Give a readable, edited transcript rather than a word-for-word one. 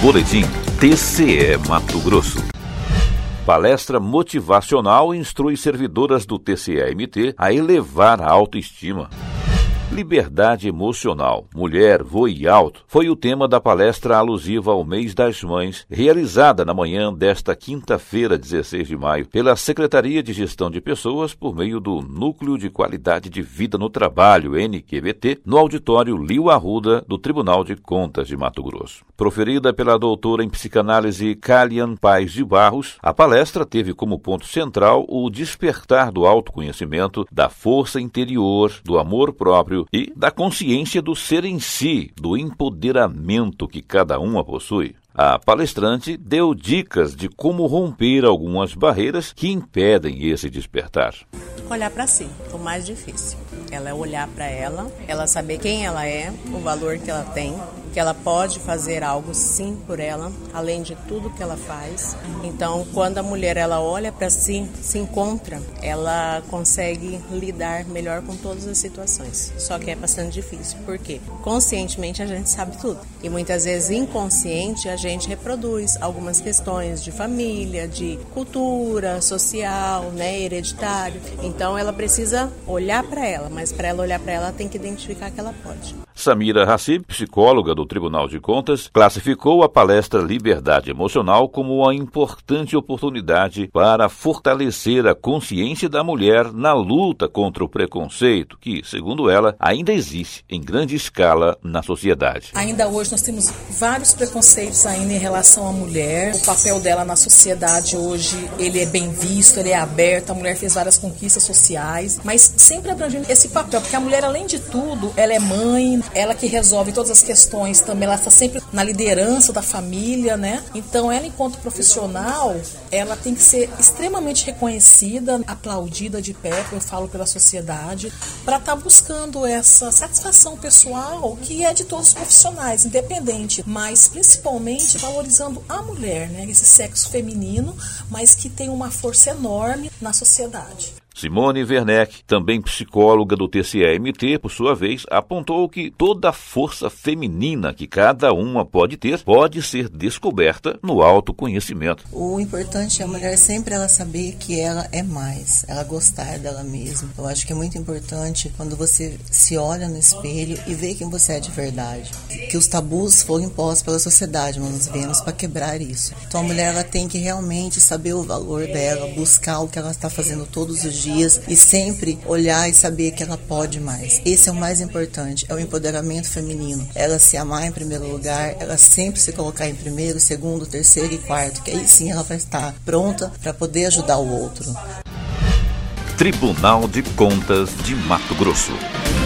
Boletim TCE Mato Grosso. Palestra motivacional instrui servidoras do TCE-MT a elevar a autoestima. Liberdade emocional, mulher, voe alto, foi o tema da palestra alusiva ao mês das mães, realizada na manhã desta quinta-feira, 16 de maio, pela Secretaria de Gestão de Pessoas por meio do Núcleo de Qualidade de Vida no Trabalho, NQVT, no auditório Lio Arruda, do Tribunal de Contas de Mato Grosso. Proferida pela doutora em psicanálise Kalian Paes de Barros, a palestra teve como ponto central o despertar do autoconhecimento, da força interior, do amor próprio e da consciência do ser em si, do empoderamento que cada uma possui. A palestrante deu dicas de como romper algumas barreiras que impedem esse despertar. Olhar para si, o mais difícil. Ela é olhar para ela saber quem ela é, o valor que ela tem, que ela pode fazer algo sim por ela, além de tudo que ela faz. Então, quando a mulher ela olha para si, se encontra, ela consegue lidar melhor com todas as situações. Só que é bastante difícil, porque conscientemente a gente sabe tudo. E muitas vezes inconsciente a gente reproduz algumas questões de família, de cultura, social, hereditário. Então ela precisa olhar para ela, mas para ela olhar para ela tem que identificar que ela pode. Samira Hassib, psicóloga do Tribunal de Contas, classificou a palestra Liberdade Emocional como uma importante oportunidade para fortalecer a consciência da mulher na luta contra o preconceito que, segundo ela, ainda existe em grande escala na sociedade. Ainda hoje nós temos vários preconceitos ainda em relação à mulher. O papel dela na sociedade hoje, ele é bem visto, ele é aberto, a mulher fez várias conquistas sociais, mas sempre abrangendo esse papel, porque a mulher, além de tudo, ela é mãe, ela que resolve todas as questões também, ela está sempre na liderança da família, Então, ela, enquanto profissional, ela tem que ser extremamente reconhecida, aplaudida de pé, eu falo, pela sociedade, para estar buscando essa satisfação pessoal que é de todos os profissionais, independente, mas principalmente valorizando a mulher, esse sexo feminino, mas que tem uma força enorme na sociedade. Simone Werneck, também psicóloga do TCE-MT, por sua vez, apontou que toda a força feminina que cada uma pode ter pode ser descoberta no autoconhecimento. O importante é a mulher sempre ela saber que ela é mais, ela gostar dela mesma. Eu acho que é muito importante quando você se olha no espelho e vê quem você é de verdade. Que os tabus foram impostos pela sociedade, mas nós viemos para quebrar isso. Então a mulher ela tem que realmente saber o valor dela, buscar o que ela está fazendo todos os dias e sempre olhar e saber que ela pode mais. Esse é o mais importante, é o empoderamento feminino. Ela se amar em primeiro lugar, ela sempre se colocar em primeiro, segundo, terceiro e quarto, que aí sim ela vai estar pronta para poder ajudar o outro. Tribunal de Contas de Mato Grosso.